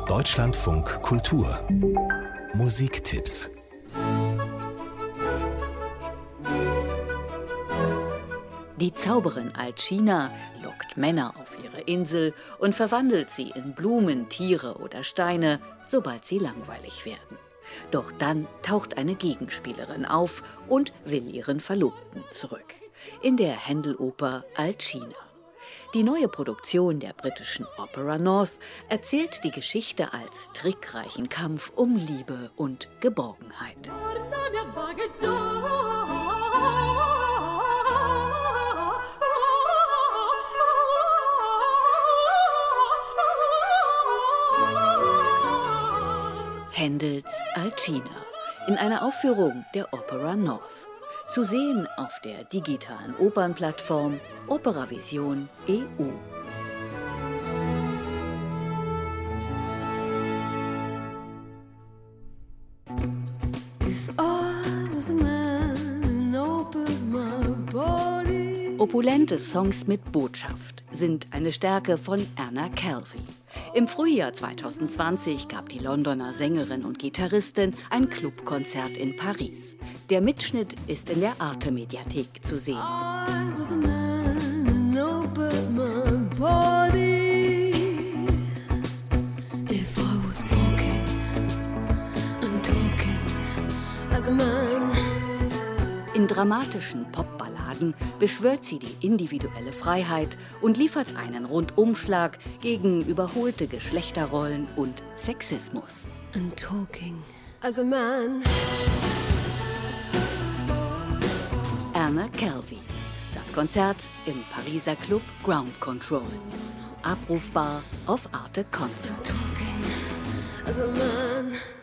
Deutschlandfunk Kultur Musiktipps. Die Zauberin Alcina lockt Männer auf ihre Insel und verwandelt sie in Blumen, Tiere oder Steine, sobald sie langweilig werden. Doch dann taucht eine Gegenspielerin auf und will ihren Verlobten zurück. In der Händel-Oper Alcina. Die neue Produktion der britischen Opera North erzählt die Geschichte als trickreichen Kampf um Liebe und Geborgenheit. Händels Alcina in einer Aufführung der Opera North. Zu sehen auf der digitalen Opernplattform Operavision EU. Opulente Songs mit Botschaft sind eine Stärke von Anna Calvi. Im Frühjahr 2020 gab die Londoner Sängerin und Gitarristin ein Clubkonzert in Paris. Der Mitschnitt ist in der Arte-Mediathek zu sehen. In dramatischen Popballaden beschwört sie die individuelle Freiheit und liefert einen Rundumschlag gegen überholte Geschlechterrollen und Sexismus. And talking as a man. Anna Calvi. Das Konzert im Pariser Club Ground Control. Abrufbar auf Arte Concert. Talking as a man.